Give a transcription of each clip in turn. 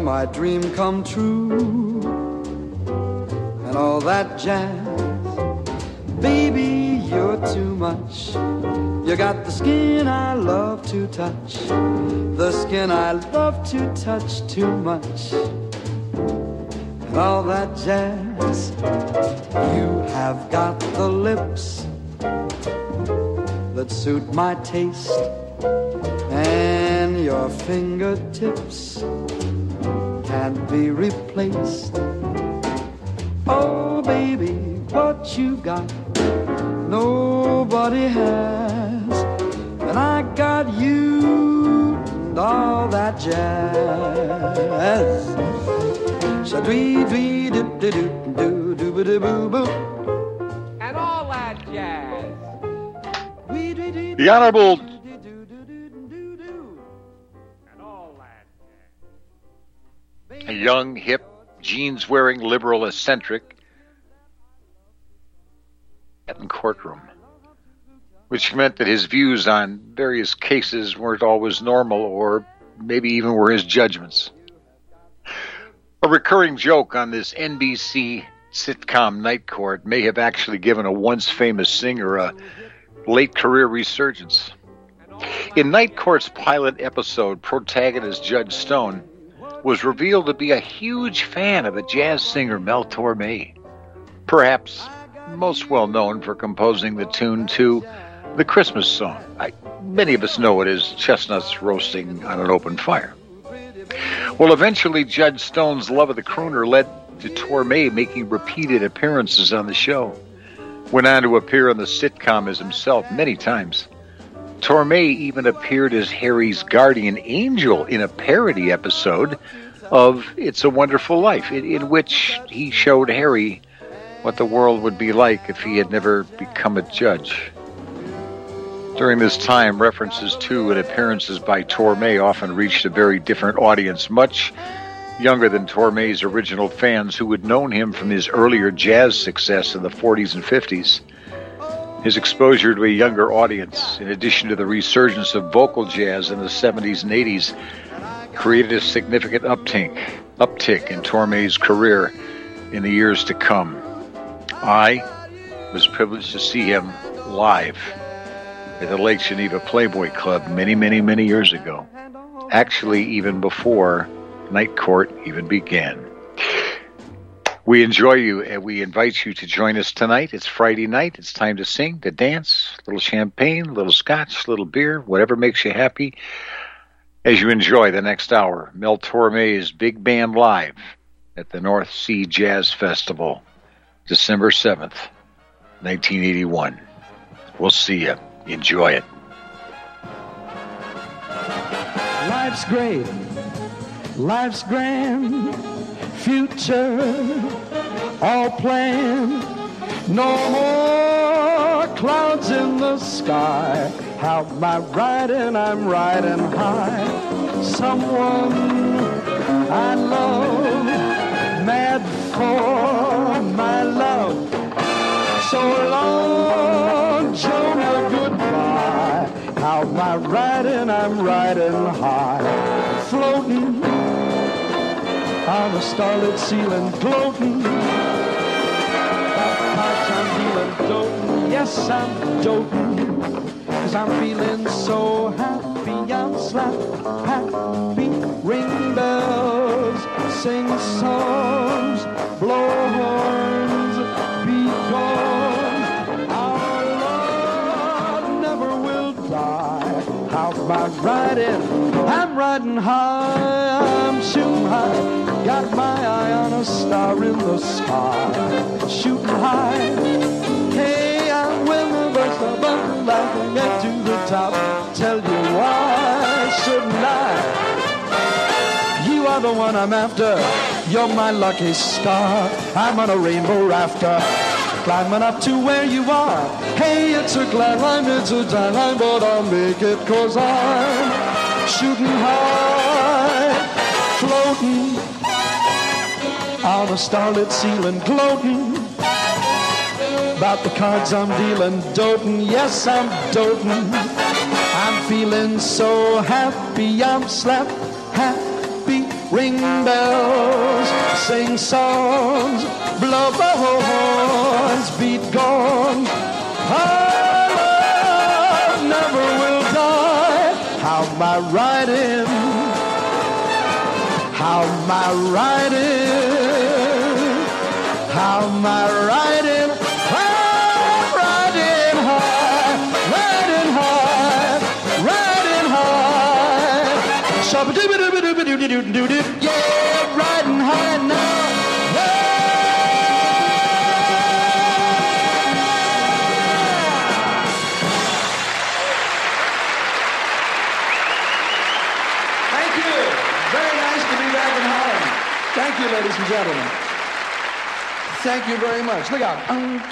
my dream come true, and all that jazz. Baby, you're too much. You got the skin I love to touch, the skin I love to touch too much, and all that jazz. You have got the lips that suit my taste, and your fingertips can't be replaced. Oh, baby, what you got, nobody has, and I got you and all that jazz. Shadwee-dwee-dip-de-doo-doo-doo-boo-boo. And all that jazz. The Honorable a young, hip, jeans-wearing, liberal eccentric in courtroom, which meant that his views on various cases weren't always normal, or maybe even were his judgments. A recurring joke on this NBC sitcom Night Court may have actually given a once famous singer a late career resurgence. In Night Court's pilot episode, protagonist Judge Stone was revealed to be a huge fan of the jazz singer Mel Torme, perhaps most well known for composing the tune to the Christmas song. Many of us know it as Chestnuts Roasting on an Open Fire. Well, eventually Judge Stone's love of the crooner led to Torme making repeated appearances on the show. Went on to appear on the sitcom as himself many times. Torme even appeared as Harry's guardian angel in a parody episode of It's a Wonderful Life, in which he showed Harry what the world would be like if he had never become a judge. During this time, references to and appearances by Torme often reached a very different audience, much younger than Torme's original fans who had known him from his earlier jazz success in the 40s and 50s. His exposure to a younger audience, in addition to the resurgence of vocal jazz in the 70s and 80s, created a significant uptick in Torme's career in the years to come. I was privileged to see him live at the Lake Geneva Playboy Club many, many, many years ago. Actually, even before Night Court even began. We enjoy you, and we invite you to join us tonight. It's Friday night. It's time to sing, to dance, a little champagne, a little scotch, a little beer, whatever makes you happy. As you enjoy the next hour, Mel Torme's Big Band Live at the North Sea Jazz Festival, December 7th, 1981. We'll see you. Enjoy it. Life's great. Life's grand. Future all planned. No more clouds in the sky. How my riding, I'm riding high. Someone I love, mad for my love. So long, Jonah, goodbye. How my riding, I'm riding high. Floating on a starlit ceiling, gloating. I'm feeling doting, yes, I'm doting. 'Cause I'm feeling so happy, I'm slap happy. Ring bells, sing songs, blow horns, be gone. Our Lord never will die. How's my riding? I'm riding high, I'm shooting high. Got my eye on a star in the sky, shooting high. Hey, I'm when the birds are buzzing like I get to the top. Tell you why shouldn't I? You are the one I'm after. You're my lucky star. I'm on a rainbow rafter, climbing up to where you are. Hey, it's a glad line, it's a time line, but I'll make it 'cause I'm shooting high, floating on a starlit ceiling, gloating about the cards I'm dealing, doting, yes, I'm doting. I'm feeling so happy, I'm slap happy. ring bells, sing songs, blow horns, beat gongs. Our love never will die. How my riding, how my riding, how my riding, riding high, riding high, riding high. Shabba-dooba-dooba-dooba-doo-doo-doo-doo. Yeah, riding high now. Thank you, ladies and gentlemen. Thank you very much. Look out.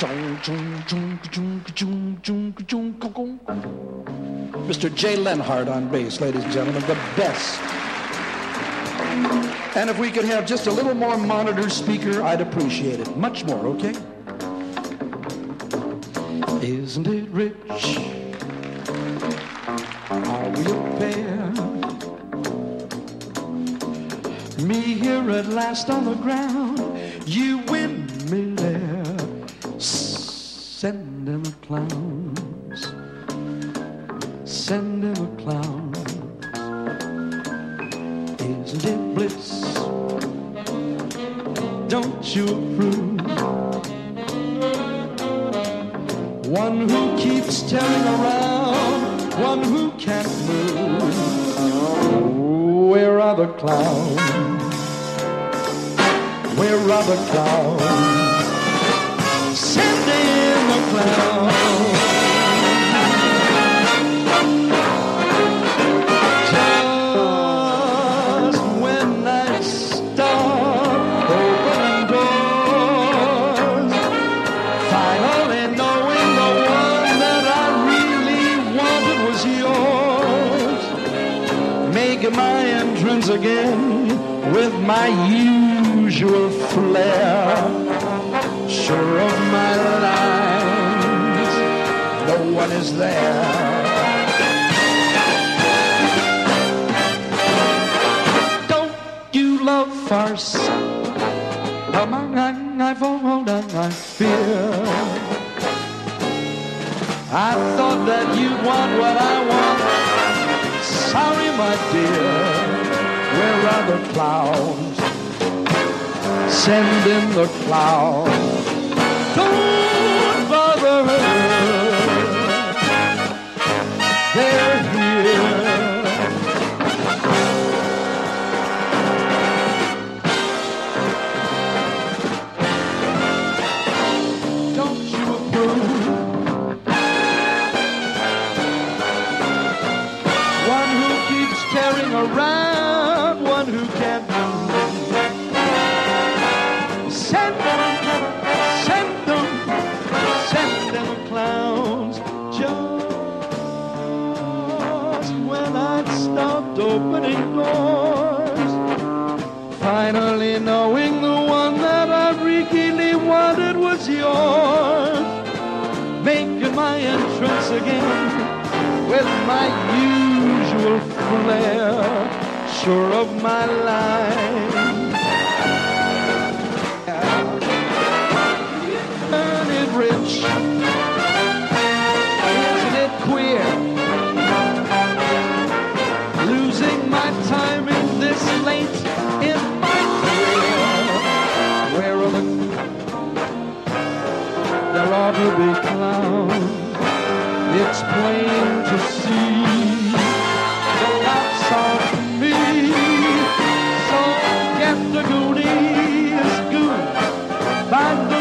Mr. Jay Lenhart on bass, ladies and gentlemen, the best. And if we could have just a little more monitor speaker, I'd appreciate it. Much more, okay? Isn't it rich? Are we a pair? Me here at last on the ground, you win me there. Send in the clowns, send in the clowns. Isn't it bliss? Don't you approve? One who keeps turning around, one who can't move. Where are the clowns? Where are the clowns? Send in the clowns. Just when I start opening doors, finally knowing the one that I really wanted was yours, making my entrance again with my usual flair, sure of my lines, no one is there. Don't you love farce? Among I fall down, I fear. I thought that you'd want what I want. Sorry, my dear. Where are the clowns? Send in the clowns. Don't bother her. They're here. Don't you approve? One who keeps tearing around, one who can't move. Send them clowns. Just when I'd stopped opening doors, finally knowing the one that I really wanted was yours, making my entrance again with my usual flair, sure of my line. Rich, isn't it queer? Losing my time in this late in my career. Where are the? There ought to be clowns. It's plain to see. The laughs are me. So get the goonies, goon. Find the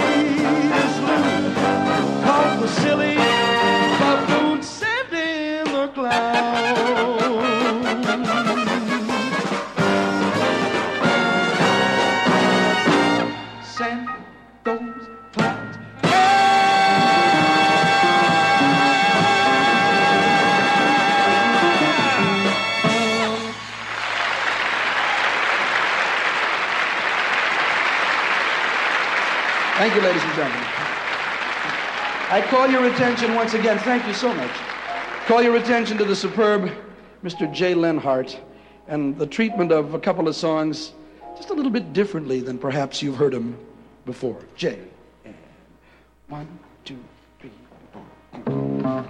the silly buffoon, send in the clowns. Send those clowns. Thank you, ladies and gentlemen. I call your attention once again, thank you so much. Call your attention to the superb Mr. Jay Lenhart and the treatment of a couple of songs just a little bit differently than perhaps you've heard them before. J. And 1, 2, 3, 4.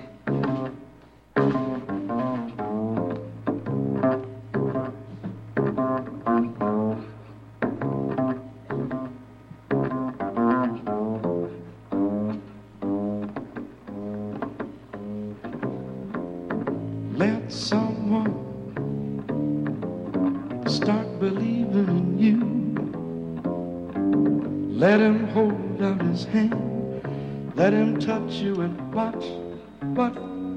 Let someone start believing in you. Let him hold out his hand. Let him touch you and watch what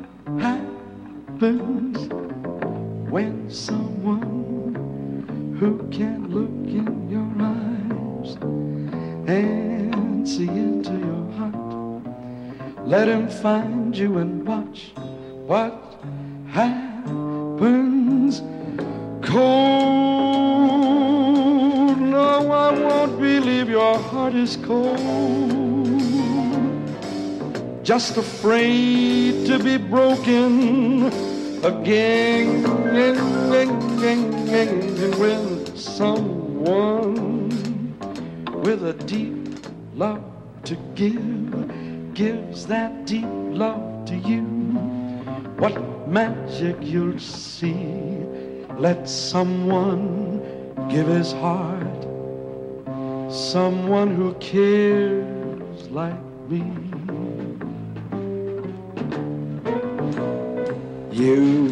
happens when someone who can look in your eyes and see into your heart. Let him find you and watch what happens. Cold, no, I won't believe your heart is cold. Just afraid to be broken again with someone with a deep love to give, gives that deep love to you. What magic you'll see. Let someone give his heart, someone who cares like me. You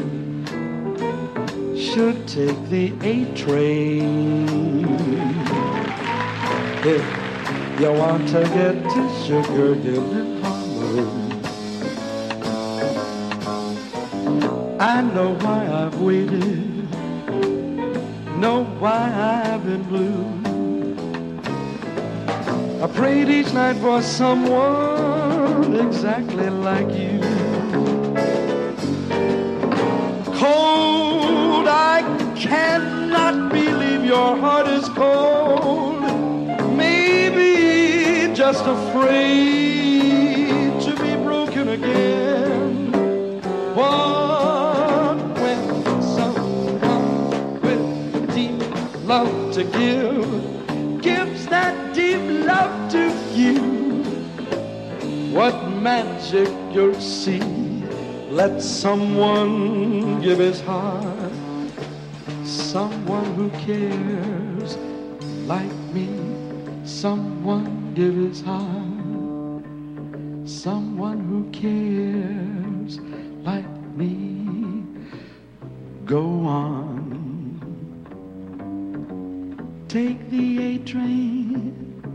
should take the A train if you want to get to Sugar Hill in Harlem. I know why I've waited, know why I've been blue. I prayed each night for someone exactly like you. Cold, I cannot believe your heart is cold. Maybe just afraid to be broken again. What when someone with deep love to give gives that deep love to you? What magic you'll see. Let someone give his heart, someone who cares like me. Someone give his heart, someone who cares like me. Go on, take the A train.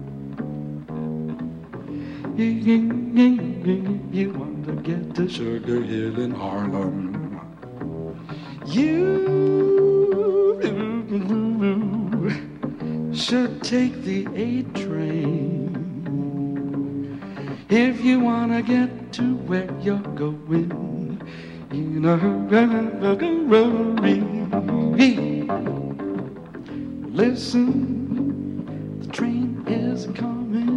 You want to get to Sugar Hill in Harlem. You should take the A train if you want to get to where you're going. You know, listen, the train is coming.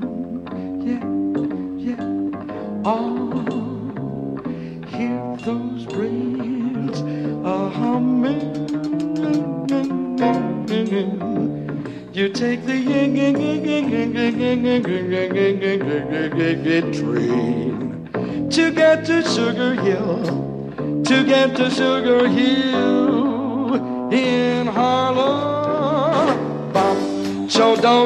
Oh, hear those rails a-humming. You take the train to get to Sugar Hill, to get to Sugar Hill in Harlem. Bum, so don't.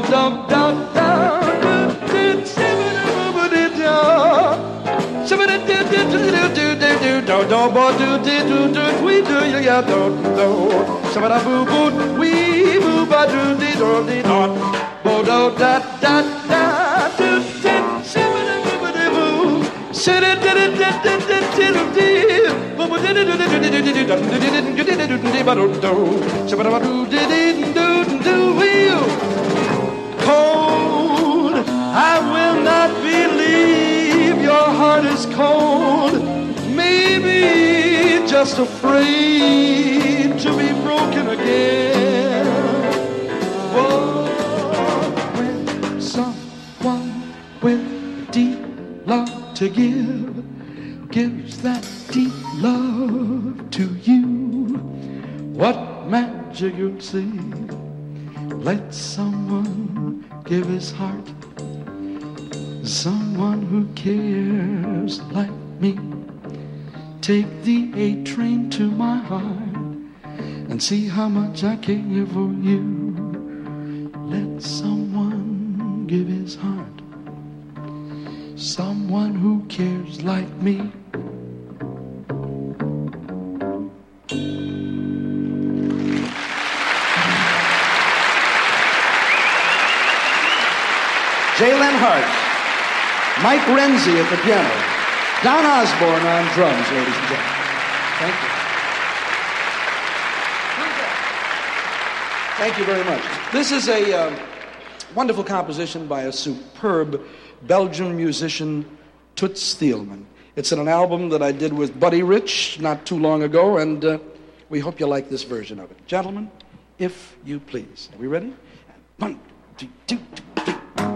Cold, I will not believe your heart is cold. Maybe just afraid to be broken again. Oh, when someone with deep love to give gives that deep love to you, what magic you'll see. Let someone give his heart, someone who cares like me. Take the A train to my heart and see how much I care for you. Let someone give his heart, someone who cares like me. Jalen Hart, Mike Renzi at the piano, Don Osborne on drums, ladies and gentlemen. Thank you. Thank you very much. This is a wonderful composition by a superb Belgian musician, Toots Thielman. It's in an album that I did with Buddy Rich not too long ago, and we hope you like this version of it. Gentlemen, if you please. Are we ready? 1, 2, 2, 3.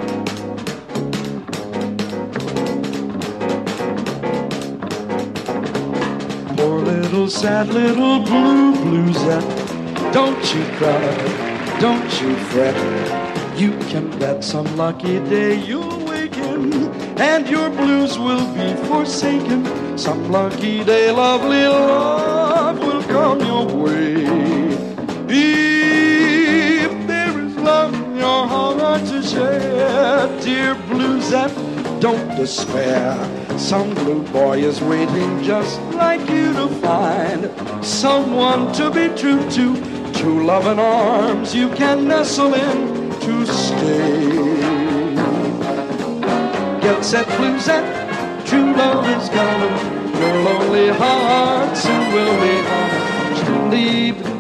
Poor little sad little bluesette, don't you cry, don't you fret. You can bet some lucky day you'll waken and your blues will be forsaken. Some lucky day lovely love will come your way. If there is love in your heart to share, dear bluesette, don't despair. Some blue boy is waiting just like you to find someone to be true to. True love in arms you can nestle in to stay. Get set, bluesette, true love is coming. Your lonely heart soon will be home.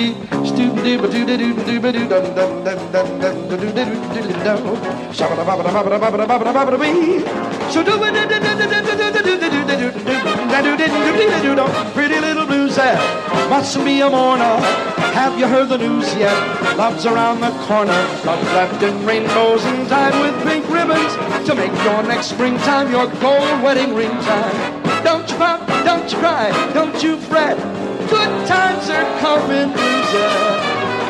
Pretty little bluesette, must be a mourner. Have you heard the news yet? Love's around the corner. Love wrapped in rainbows and tied with pink ribbons to make your next springtime your gold wedding ring time. Don't you cry, don't you cry, don't you fret. Good times are coming, bluesette.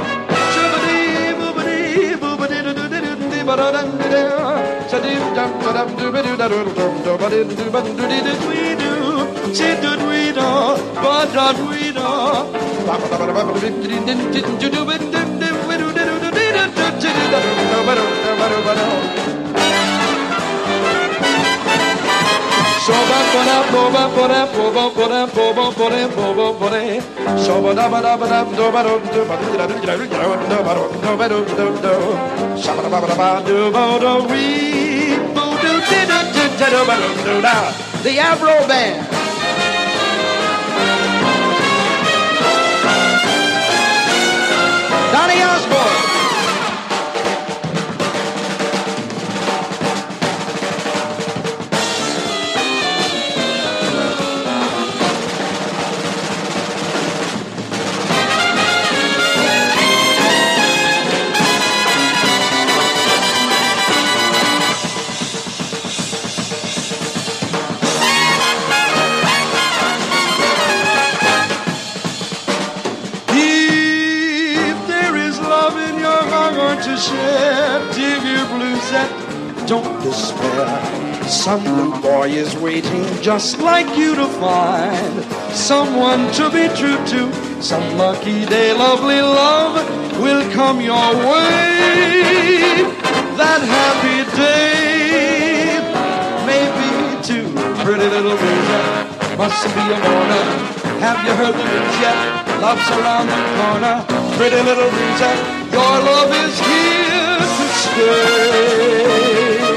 The Avro Band. Donny Osborne. Don't despair. Some blue boy is waiting just like you to find someone to be true to. Some lucky day lovely love will come your way. That happy day may be too. Pretty little bluesette, must be a mourner. Have you heard the news yet? Love's around the corner. Pretty little bluesette, your love is here to stay.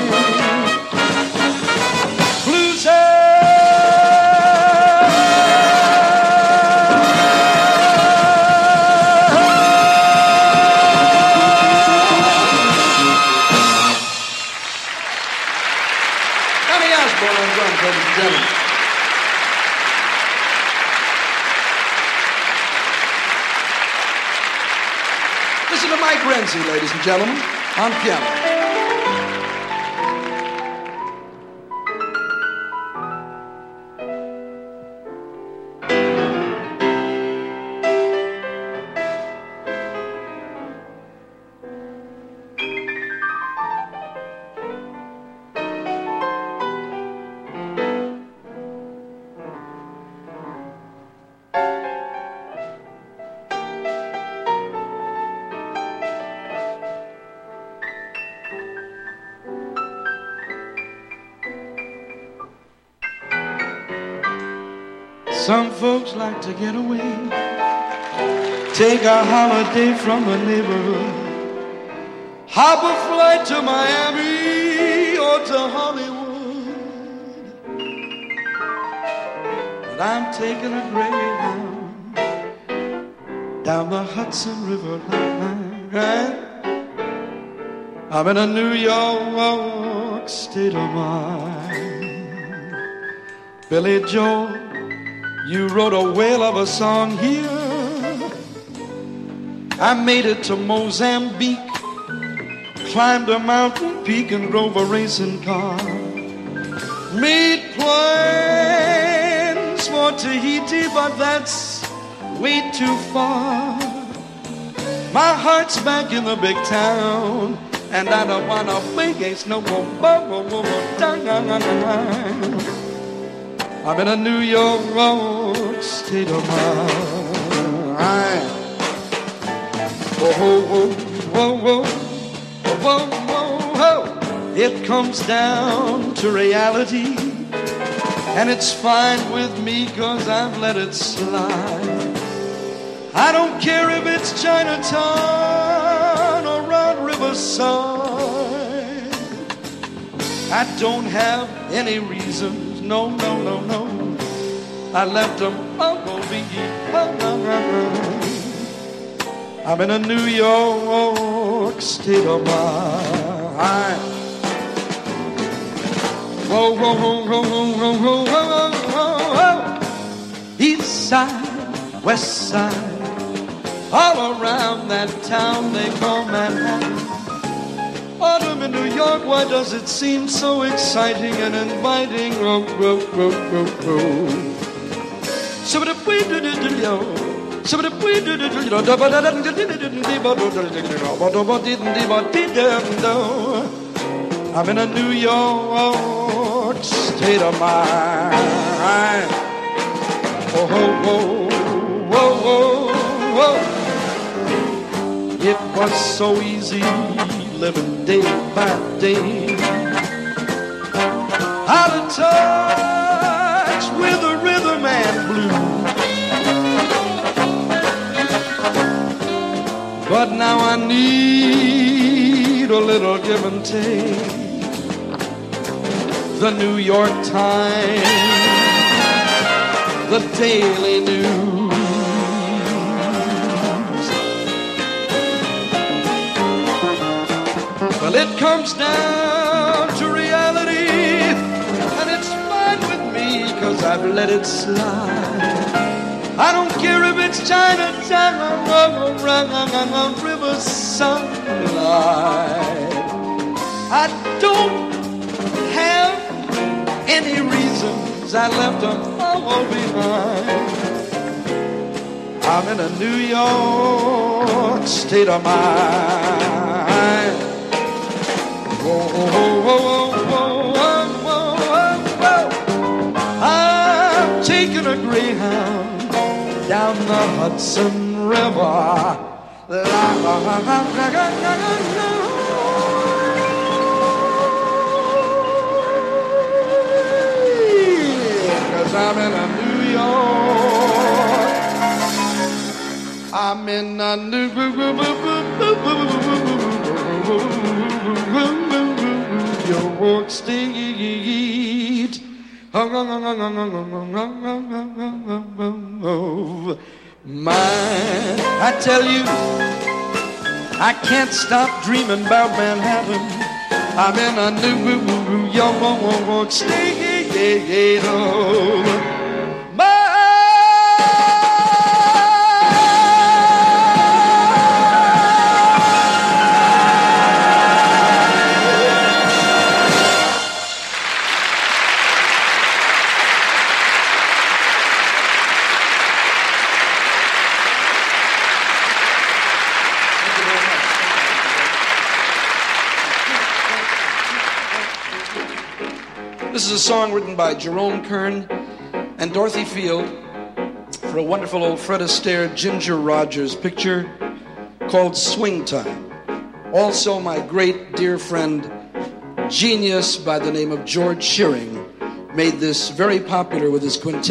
Listen to Mike Renzi, ladies and gentlemen, on piano. Some folks like to get away, take a holiday from the neighborhood, hop a flight to Miami or to Hollywood. But I'm taking a Greyhound down the Hudson River line. I'm in a New York state of mind. Billy Joel, you wrote a whale of a song here. I made it to Mozambique, climbed a mountain peak and drove a racing car. Made plans for Tahiti, but that's way too far. My heart's back in the big town, and I don't wanna face no more. I'm in a New York state of mind. Whoa, whoa, whoa, whoa, whoa, whoa, whoa. It comes down to reality, and it's fine with me 'cause I've let it slide. I don't care if it's Chinatown or around Riverside. I don't have any reasons, no, no, no, no. I left them I'm in a New York state of mind. Whoa, whoa, whoa, whoa, whoa, whoa, whoa, whoa, whoa. East side, west side, all around that town they call Manhattan. Autumn in New York, why does it seem so exciting and inviting? Oh, oh, oh, oh, oh. So what if we do yo? So what if we do I'm in a New York state of mind. Oh, oh, oh, oh, oh, oh. It was so easy living day by day, out of touch with the rhythm and blues. But now I need a little give and take. The New York Times, the Daily News. Well, it comes down to reality, and it's fine with me 'cause I've let it slide. I don't care if it's Chinatown or Riverside. I don't have any reasons, I left them all behind. I'm in a New York state of mind. Whoa, whoa, whoa, whoa, whoa, whoa, whoa. I'm taking a Greyhound down the Hudson River. Cause I'm in a New York. I'm in a New York State. Mine. I tell you, I can't stop dreaming about Manhattan. I'm in a New York State. This is a song written by Jerome Kern and Dorothy Field for a wonderful old Fred Astaire, Ginger Rogers picture called Swing Time. Also, my great dear friend, genius by the name of George Shearing, made this very popular with his quintet.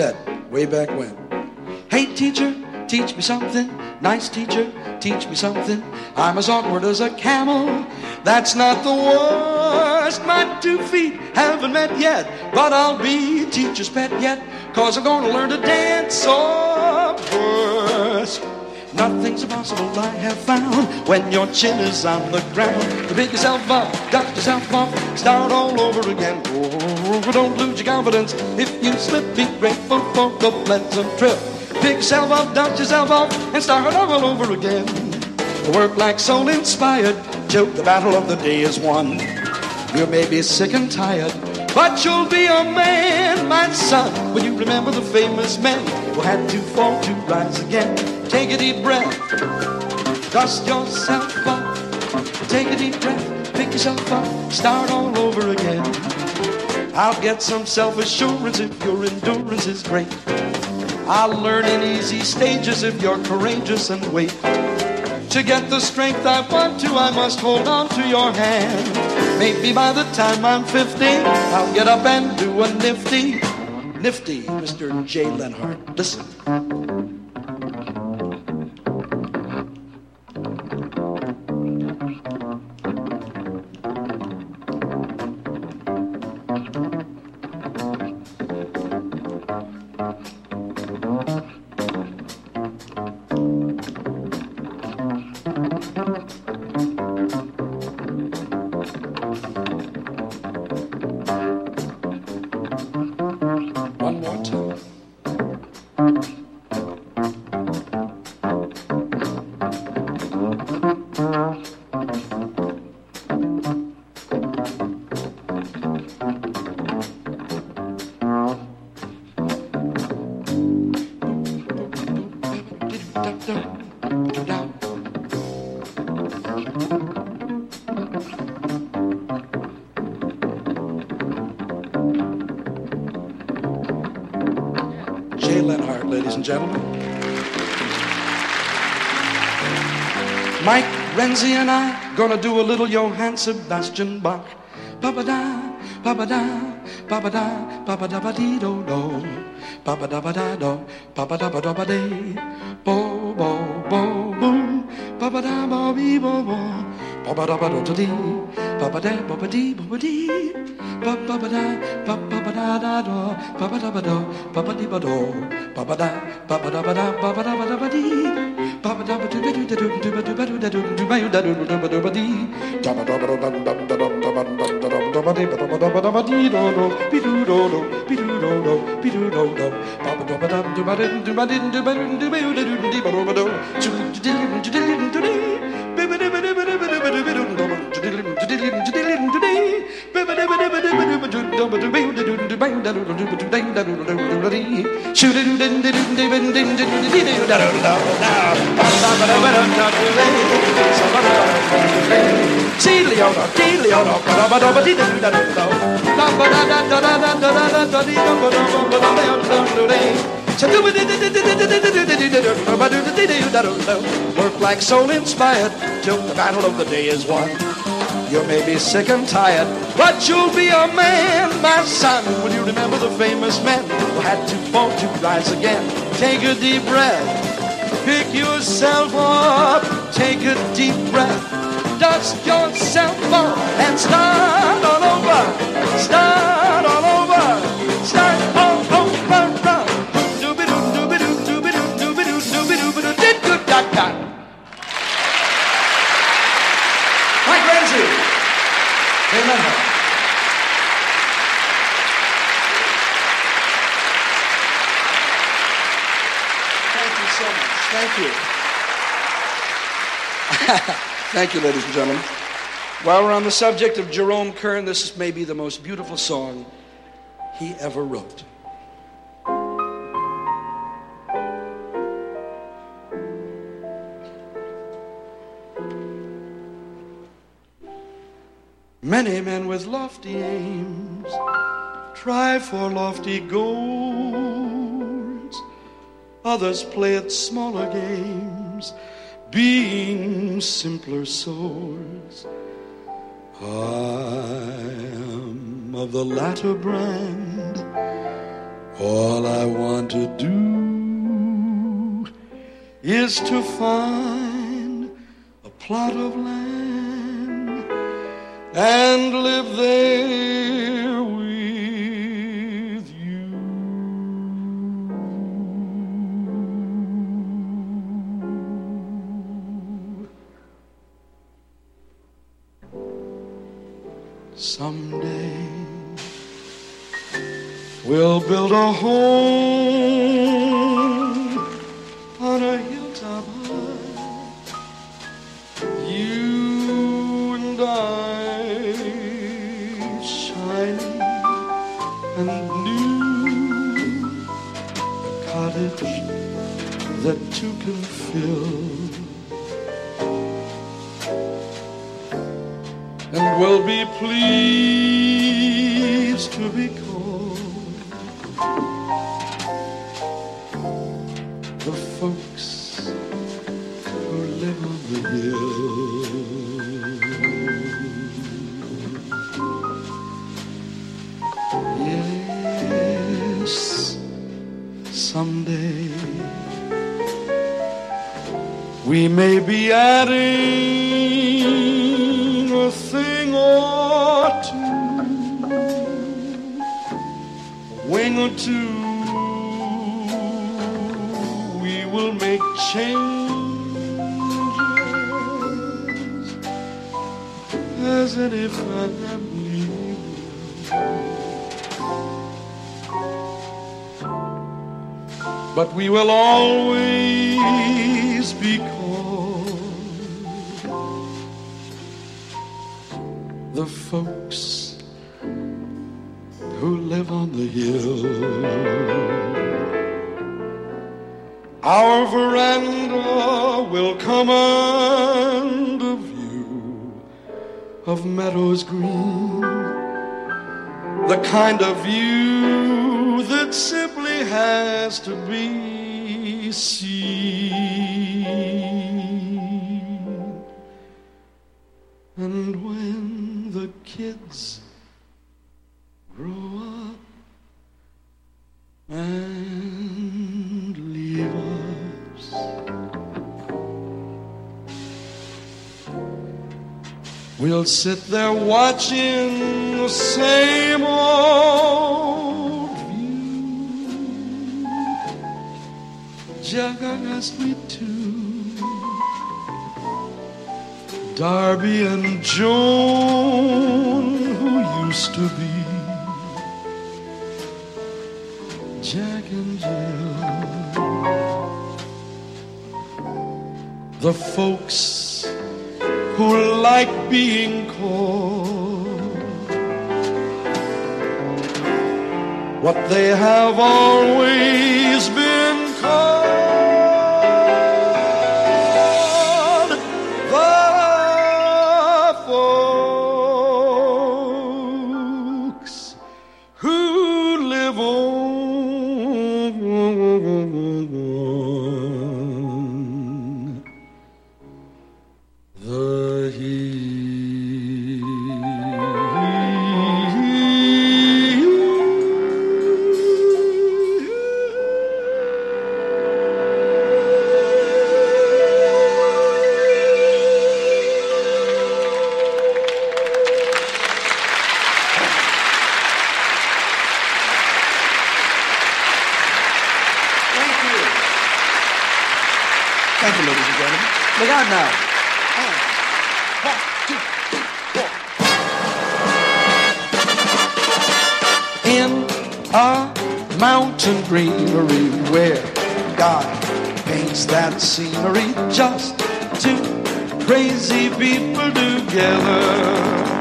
way back when. Hey teacher, teach me something. Nice teacher, teach me something. I'm as awkward as a camel. That's not the worst. My 2 feet haven't met yet, but I'll be teacher's pet yet, 'cause I'm gonna learn to dance or burst. Nothing's impossible, I have found, when your chin is on the ground. To pick yourself up, dust yourself off, start all over again. Oh, don't lose your confidence. If you slip, be grateful for the pleasant trip. Pick yourself up, dust yourself off, and start all over again. Work like soul inspired, till the battle of the day is won. You may be sick and tired, but you'll be a man, my son, when you remember the famous men who had to fall to rise again. Take a deep breath, dust yourself off. Take a deep breath, pick yourself up, start all over again. I'll get some self-assurance if your endurance is great. I'll learn in easy stages if you're courageous and wait. To get the strength I want to, I must hold on to your hand. Maybe by the time I'm 50, I'll get up and do a nifty, Mr. Jay Lenhart. Listen. One more time. Jay Lenhart, ladies and gentlemen. Mike Renzi and I gonna do a little Johann Sebastian Bach. Ba-ba-da, ba-ba-da, ba-ba-da, ba-ba-da-ba-dee-do-do. Ba-ba-da-ba-da-do, ba-ba-da-ba-da-ba-dee. Bo-bo-bo-boom, ba-ba-da-ba-bee-bo-bo. Ba-ba-da-ba-da-da-dee, ba-ba-da-ba-ba-dee-ba-ba-dee. Ba-ba-ba-da, ba-ba-ba-da-da-do, ba-ba-da-ba-do, ba-ba-dee-ba-do. Ba-ba-da, ba-ba-da-ba-da, ba-ba-da-ba-da-ba-dee. Ba-ba-da-ba-dee-ba-dee-ba-dee-ba-dee-ba-dee. Da-ba-da-ba-da-ba-da-ba-da-ba-da-ba-dee-do-do, be-do-do-do, be-do-do-do, be-do-do-do. Ba-ba-da-ba-da-ba-da-ba-dee-ba-dee-ba-dee-ba-dee-ba-dee. Work like soul inspired till the battle of the day is won. You may be sick and tired, but you'll be a man, my son, when you remember the famous men who had to fall to rise again. Take a deep breath, pick yourself up, take a deep breath, dust yourself off, and start all over, start all over, start all over. Mike Renzi. Amen. Thank you so much. Thank you. Thank you, ladies and gentlemen. While we're on the subject of Jerome Kern, this may be the most beautiful song he ever wrote. Many men with lofty aims try for lofty goals. Others play at smaller games, being simpler souls. I am of the latter brand. All I want to do is to find a plot of land and live there with you. Someday we'll build a home on a hilltop high, you and I, shining and new, a cottage that two can fill, and we'll be pleased to be called the folks who live on the hill. Yes, someday we may be adding a thing or two, a wing or two. We will make changes as any family will. But we will always be called the folks who live on the hill. Our veranda will command a view of meadows green, the kind of view that simply has to be seen. And when the kids grow up and leave us, we'll sit there watching the same old view, Jack as we two, Darby and Joan, who used to be Jack and Jill, the folks who like being called what they have always been called, the folks who live on the hill. Thank you, ladies and gentlemen. Look out now. 1, 2, 4. In a mountain greenery where God paints that scenery, just two crazy people together.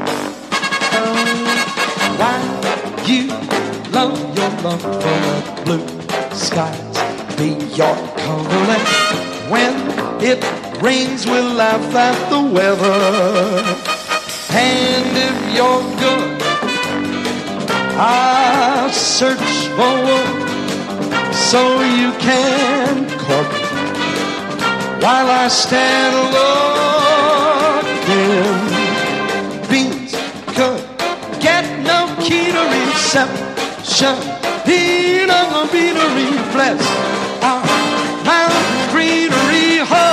Why you love your love for the blue skies be your color. When it rains, we'll laugh at the weather. And if you're good, I'll search for one so you can court me while I stand looking. Beans could get no key to reception Beanery, bless our mountain greenery, ho!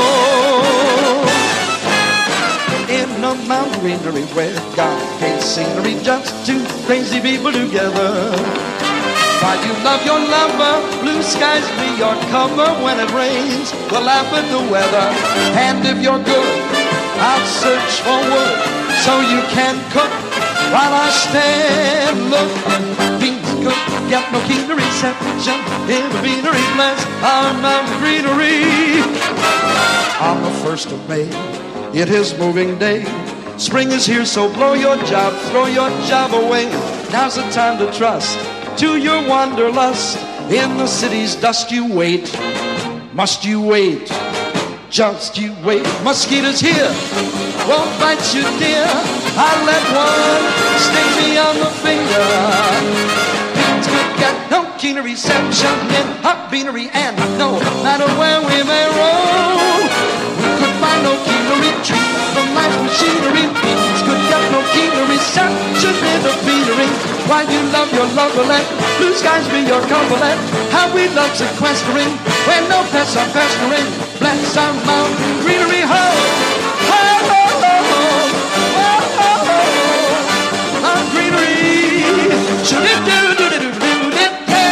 In a mountain greenery where God gave scenery just two crazy people together. While you love your lover, blue skies be your cover. When it rains, we'll laugh at the weather. And if you're good, I'll search for wood so you can cook while I stand looking. Beans could get no keen reception in the beanery, bless our mountain greenery. On the 1st of May, it is moving day. Spring is here, so blow your job, throw your job away. Now's the time to trust to your wanderlust. In the city's dust you wait. Must you wait? Just you wait. Mosquitoes here won't bite you, dear. I let one sting me on the finger. Beans could get no keener reception in our beanery, and no matter where we may roam, we could find no keener retreat from life's machinery. Beans could get no keener reception in the beanery. While you love your lovelet, blue skies be your coverlet. How we love sequestering when no pests are pestering. Bless our mountain greenery, ho! Ho, ho, ho, ho, ho, ho, ho. Our greenery, should it do, do, do, do, do, do,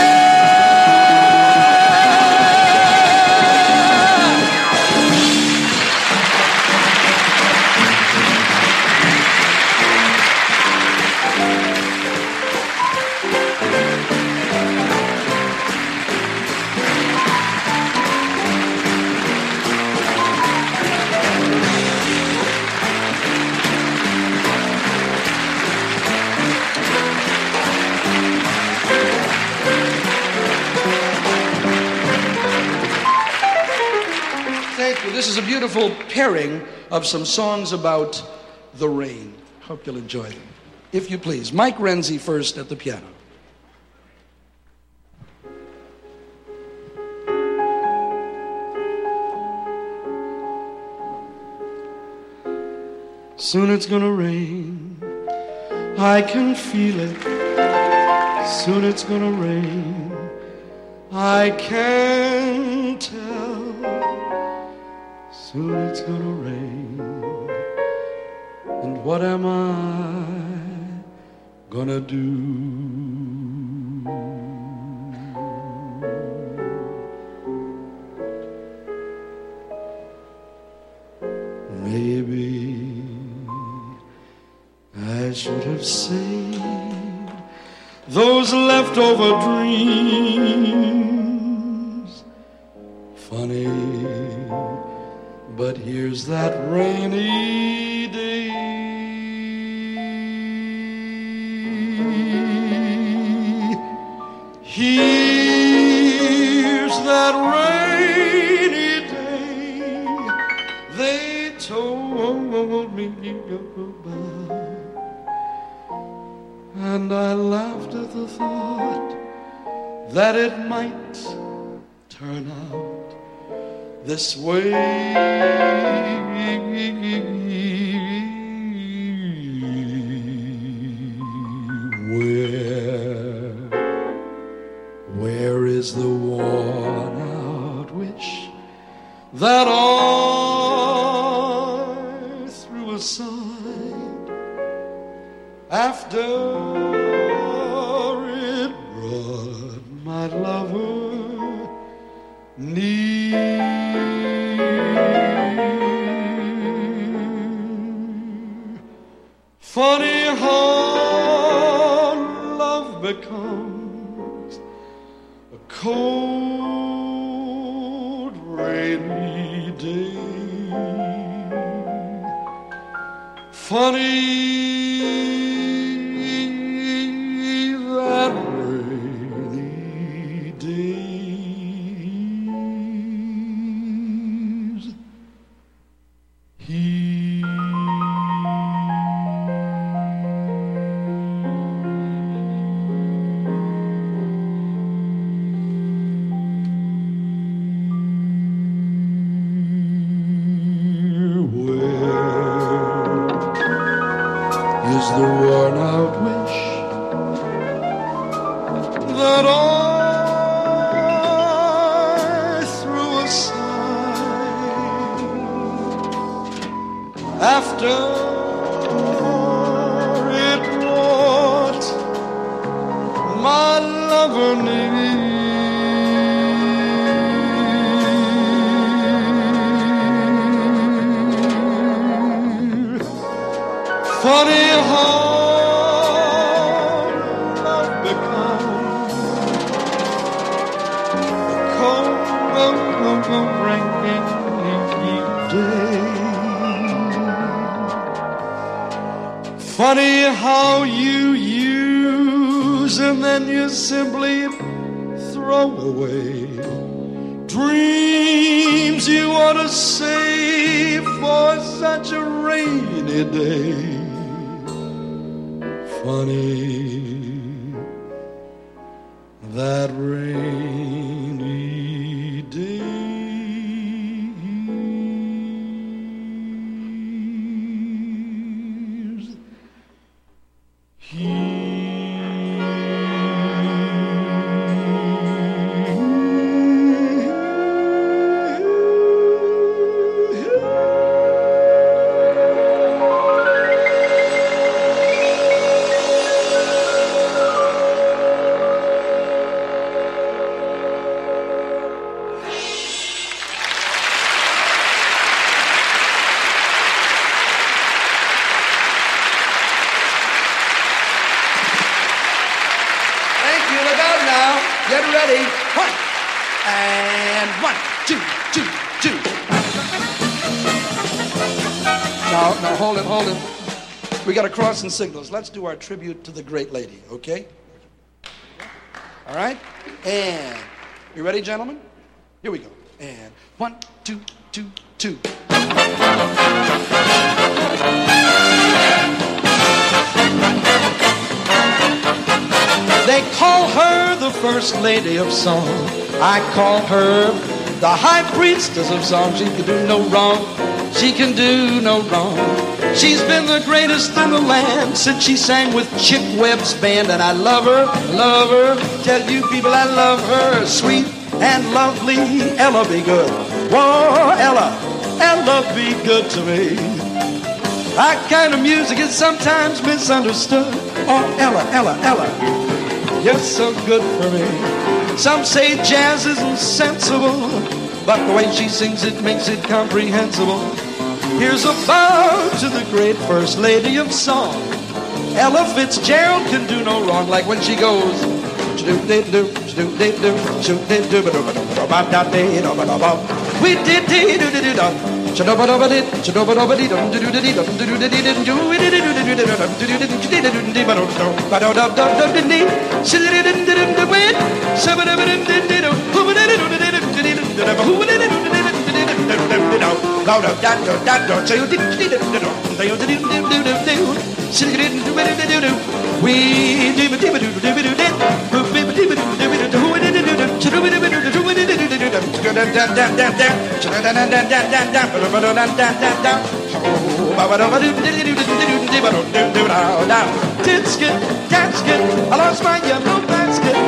This is a beautiful pairing of some songs about the rain. Hope you'll enjoy them. If you please, Mike Renzi first at the piano. Soon it's gonna rain, I can feel it. Soon it's gonna rain, I can tell. Soon it's gonna rain, and what am I gonna do? Maybe I should have saved those leftover dreams. Funny, but here's that rainy day. Here's that rainy day they told me about, and I laughed at the thought that it might turn out this way. Where is the worn out wish that I threw aside after it brought my lover near? Funny how love becomes a cold, rainy day. Funny that rainy days. Is the worn out wish that Funny how love becomes a cold ringing day. Funny how you use and then you simply throw away dreams you ought to save for such a rainy day. Funny that rainy day. Get ready. 1 and 1, 2, 2, 2. Now, hold it. We got to cross in signals. Let's do our tribute to the great lady, okay? All right? And you ready, gentlemen? Here we go. And 1, 2, 2, 2. They call her the first lady of song. I call her the high priestess of song. She can do no wrong. She can do no wrong. She's been the greatest in the land since she sang with Chick Webb's band. And I love her. Tell you people I love her. Sweet and lovely Ella be good. Whoa, Ella be good to me. That kind of music is sometimes misunderstood. Oh, Ella. You're so good for me. Some say jazz isn't sensible, but the way she sings it makes it comprehensible. Here's a bow to the great first lady of song. Ella Fitzgerald can do no wrong, like when she goes. Tisket, I lost my yellow basket.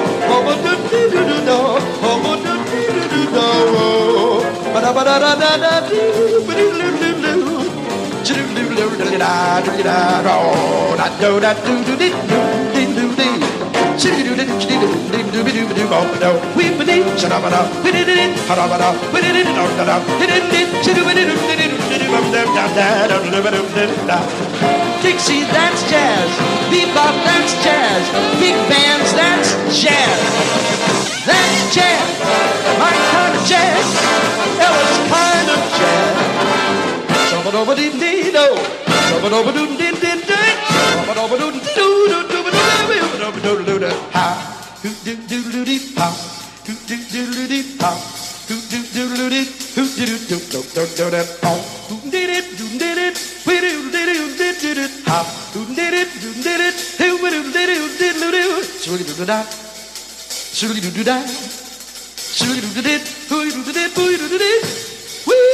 Dixie, that's jazz. Bebop, that's jazz. Big bands, that's jazz. That's jazz. My kind of jazz. Ella's kind of jazz. Shabba-dabba-dee-dee-do. Shabba-dabba-doo-dee-dee-dee. Shabba-dabba-doo-dee-doo-doo-doo-doo-doo-doo-doo. Ha. Hoo-doo-doo-doo-dee. Ha. Hoo-doo-doo-doo-dee. Ha. Hoo-doo-doo-doo-dee. Hoo-doo-doo-doo-doo-doo-doo-doo. Hoo-doo-doo-doo-doo-doo-doo. Ha. Hoo-doo-doo-doo-doo-doo. Hoo-doo-doo-doo-doo-doo-doo. Shoo-doo-doo-da. Shoo-doo-doo-da. Shoo-doo-doo-doo-doo. Hoo-doo-doo-doo-doo. Hoo-doo-doo-doo. Woo.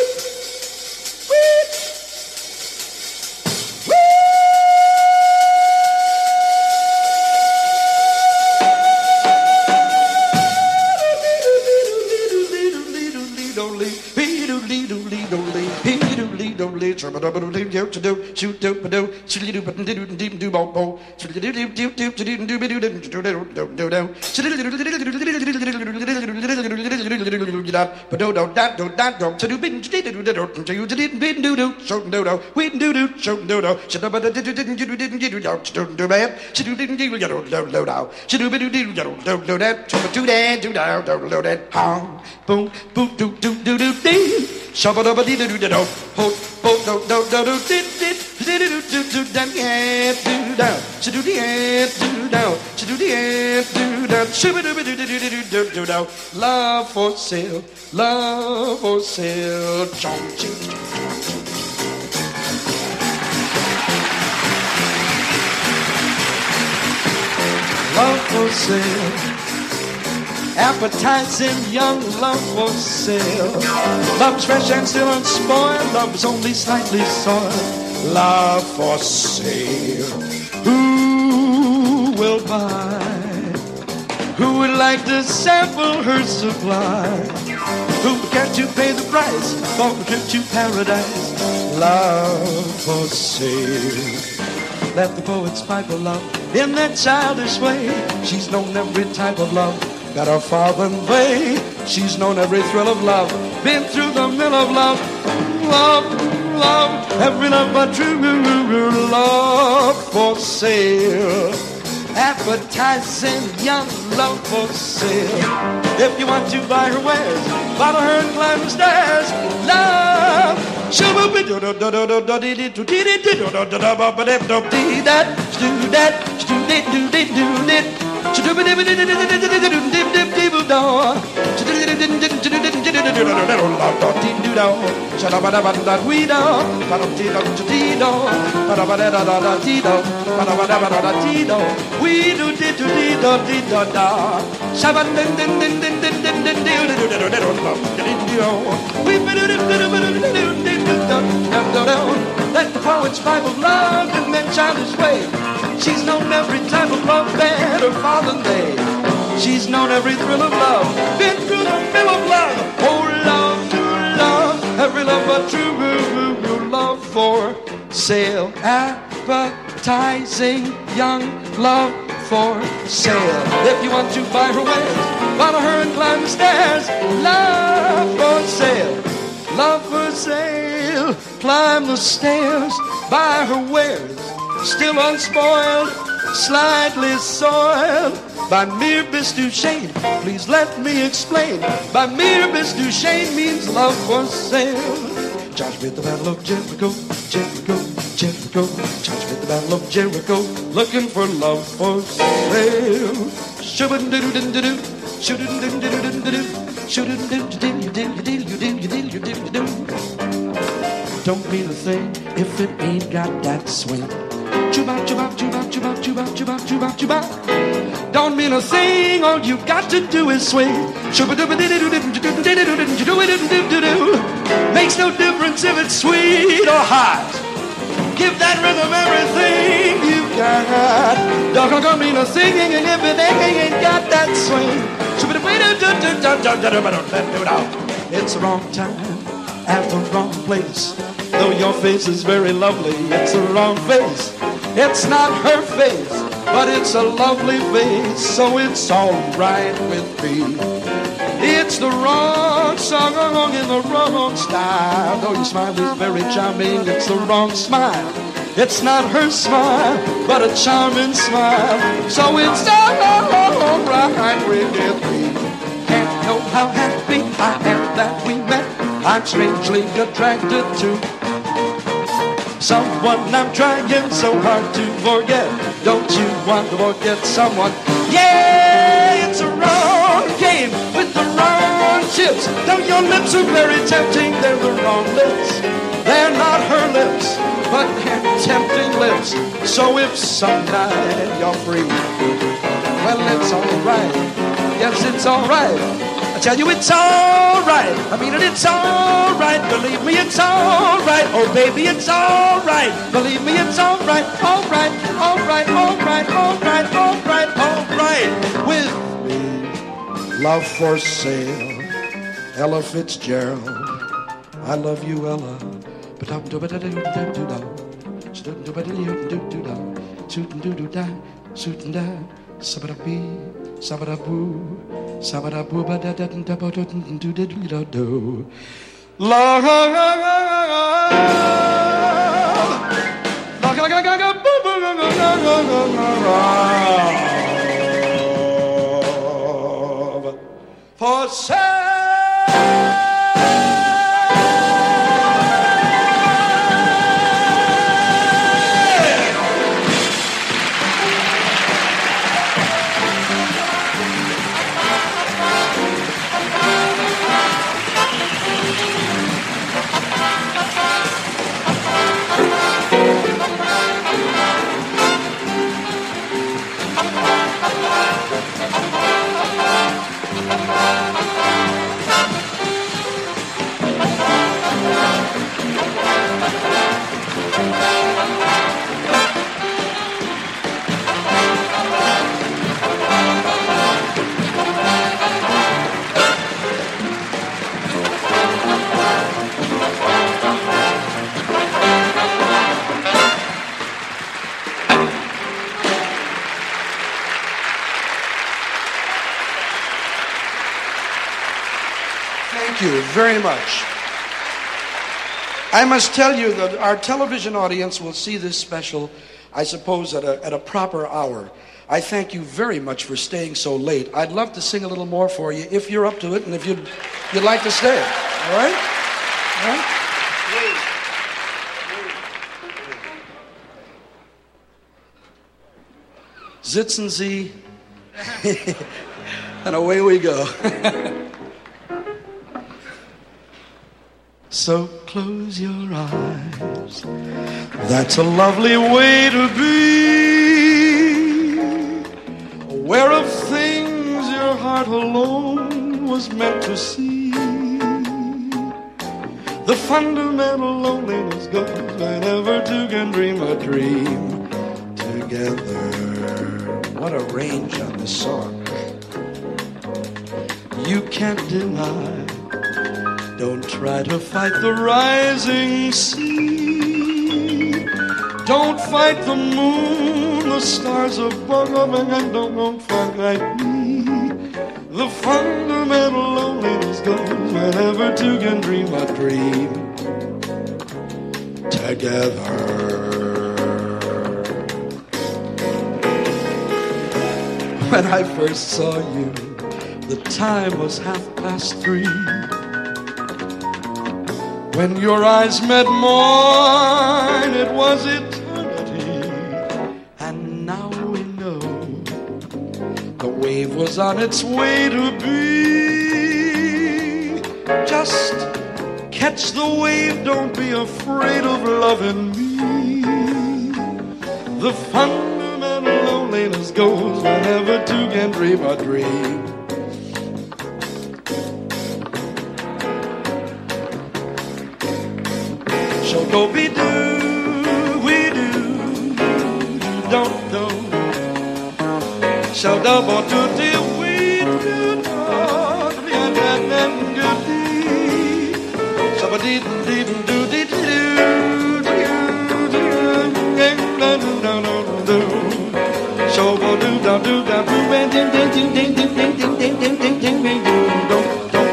Boom, boom, do do do do dee. Shabba dabba dee do do do. Ho ho do do do do dee dee dee do do do down yeah do down. She do the do down. She do the do down. Shabba dabba do do do do do do down. Love for sale, love for sale. Chong ching. Love for sale. Appetizing young love for sale. Love's fresh and still unspoiled. Love's only slightly soiled. Love for sale. Who will buy? Who would like to sample her supply? Who can't you pay the price for a trip to paradise? Love for sale. Let the poets pipe of love in that childish way. She's known every type of love that her father convey. She's known every thrill of love, been through the mill of love. Love, love, every love but true love for sale. Appetizing young love for sale. If you want to buy her wares, follow her and climb the stairs. Love. Let the poets pipe of love in that childish way. She's known every type of love that her father made. She's known every thrill of love, been through the mill of love. Oh, love to love, every love but true love for sale. Appetizing young love for sale. If you want to buy her wares, follow her and climb the stairs. Love for sale, love for sale. Climb the stairs, buy her wares, still unspoiled, slightly soiled by mere Miss Duchesne. Please let me explain. By mere Miss Duchesne means love for sale. Joshua at the Battle of Jericho, Jericho, Jericho. Joshua at the Battle of Jericho, looking for love for sale. Shoo-ba-doo-doo-doo-doo-doo, shoo-doo-doo-doo-doo-doo, shoo-doo-doo-doo-doo-doo-doo-doo-doo-doo. Don't mean a thing if it ain't got that swing. Choo-bop, choo-bop, choo-bop, choo-bop, choo-bop, choo-bop, choo-bop, choo-bop. Don't mean a thing, all you got to do is swing. Makes no difference if it's sweet or hot. Give that rhythm everything you got. Don't mean a thing if it ain't got that swing. It's the wrong time at the wrong place. Though your face is very lovely, it's the wrong face. It's not her face, but it's a lovely face, so it's alright with me. It's the wrong song in the wrong style. Though your smile is very charming, it's the wrong smile. It's not her smile, but a charming smile, so it's alright with me. Can't know how happy I am that we met. I'm strangely attracted to someone I'm trying so hard to forget. Don't you want to forget someone? Yeah, it's a wrong game with the wrong chips. Though your lips are very tempting, they're the wrong lips. They're not her lips, but they're tempting lips. So if some night you're free, well, it's alright. Yes, it's alright. I tell you it's alright. I mean it, it's alright. Believe me, it's alright. Oh baby, it's alright. Believe me, it's alright. Alright, alright, alright, alright, alright, alright. With me, love for sale. Ella Fitzgerald. I love you, Ella. For sale. Thank you very much. I must tell you that our television audience will see this special, I suppose, at a proper hour. I thank you very much for staying so late. I'd love to sing a little more for you if you're up to it and if you'd like to stay. All right? All right? Sitzen Sie. And away we go. So close your eyes. That's a lovely way to be. Aware of things your heart alone was meant to see. The fundamental loneliness goes whenever two can dream a dream together. What a range on this song. You can't deny. Don't try to fight the rising sea. Don't fight the moon, the stars above, and don't fight me. The fundamental loneliness goes whenever two can dream a dream together. When I first saw you, the time was 3:30. When your eyes met mine, it was eternity. And now we know the wave was on its way to be. Just catch the wave, don't be afraid of loving me. The fundamental loneliness goes whenever two can dream a dream. So be do, we do, don't know. So double do, we do, don't be a and goodie. So be did do, did do, do. So do, do, do, and ding, ding, ding, ding, ding, ding, ding, ding, ding, ding, ding, ding, don't,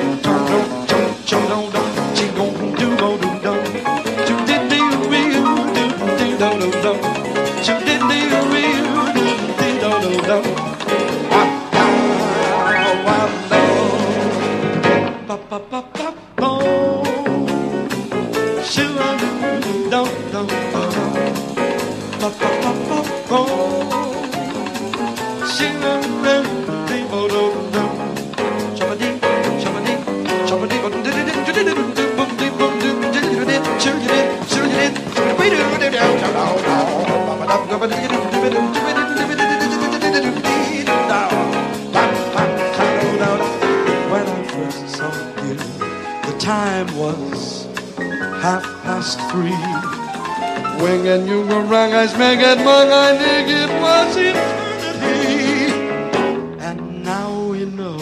time was 3:30. When and you were wrong, I make it mung, I think it was eternity. And now we know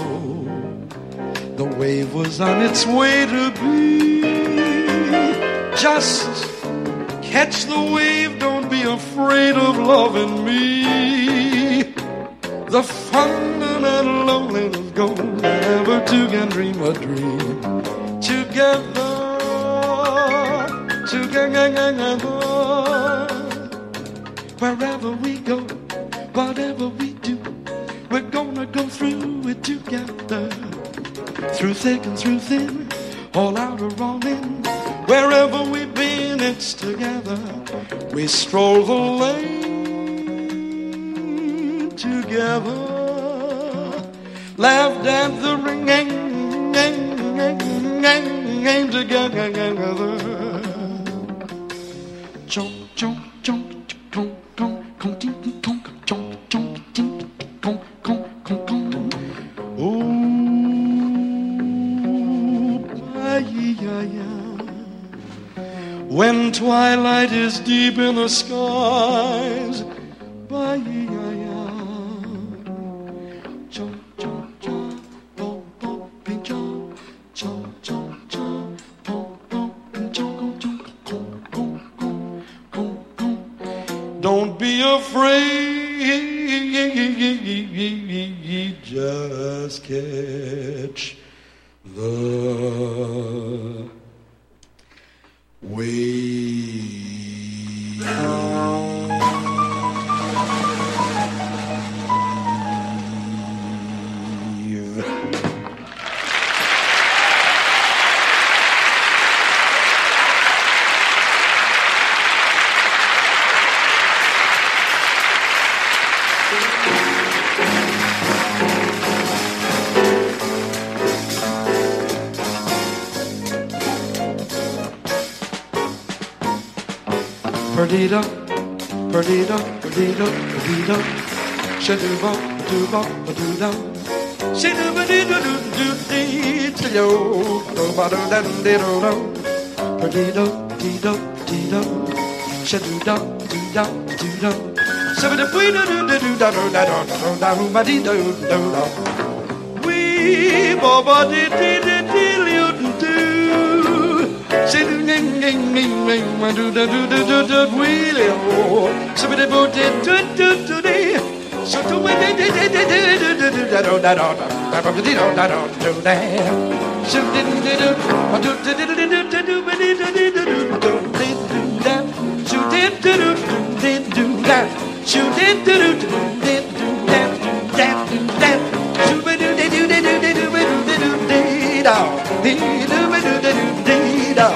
the wave was on its way to be. Just Catch the wave, don't be afraid of loving me. The fun and loneliness go wherever two can dream a dream. Together, wherever we go, whatever we do, we're gonna go through it together. Through thick and through thin, all out or all in, wherever we've been, it's together. We stroll the lane together, laughed at the ringing together. Chomp, chomp, chomp, chomp, chomp, chomp, chomp, chomp, chomp, chomp, chomp, chomp, chomp. Oh, when twilight is deep in the skies, don't be afraid, just catch the wave. Perdida, perdida, perdida, perdida. Shaduba, duba, baduda. Shaduba, do do do dee to yo. Ba do da do do. Perdida, dida, dida. Shaduda, dida, dida. Sabada we do do do da do da do da do ba dee do do do. We baba dee dee dee dee do do. Say do ding ding ding ding, ma do da do do do do wheelie oh. Somebody do do do do do dee. So do we dee dee dee dee dee do do da do da do da do da do do da. So dee dee do, ma do do do do do do do dee do dee do do dee do da. So dee do do dee do da. So dee do do dee do da da da. So we do dee do dee do dee do dee do dee da. Dee do dee do dee dee da.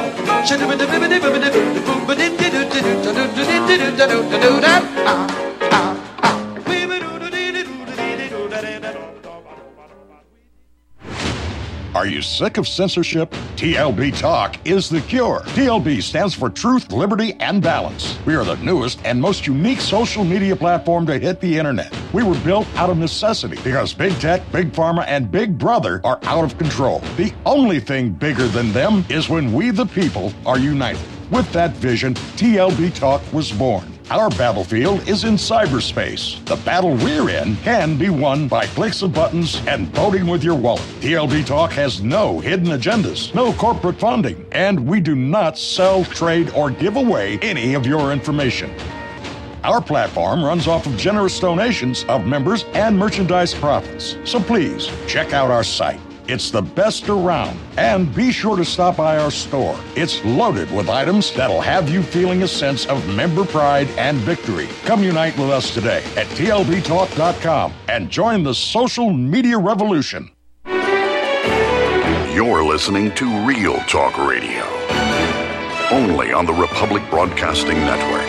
Are you sick of censorship? TLB Talk is the cure. TLB stands for Truth, Liberty, and Balance. We are the newest and most unique social media platform to hit the internet. We were built out of necessity because big tech, big pharma, and big brother are out of control. The only thing bigger than them is when we, the people, are united. With that vision, TLB Talk was born. Our battlefield is in cyberspace. The battle we're in can be won by clicks of buttons and voting with your wallet. TLB Talk has no hidden agendas, no corporate funding, and we do not sell, trade, or give away any of your information. Our platform runs off of generous donations of members and merchandise profits. So please, check out our site. It's the best around. And be sure to stop by our store. It's loaded with items that'll have you feeling a sense of member pride and victory. Come unite with us today at tlbtalk.com and join the social media revolution. You're listening to Real Talk Radio, only on the Republic Broadcasting Network.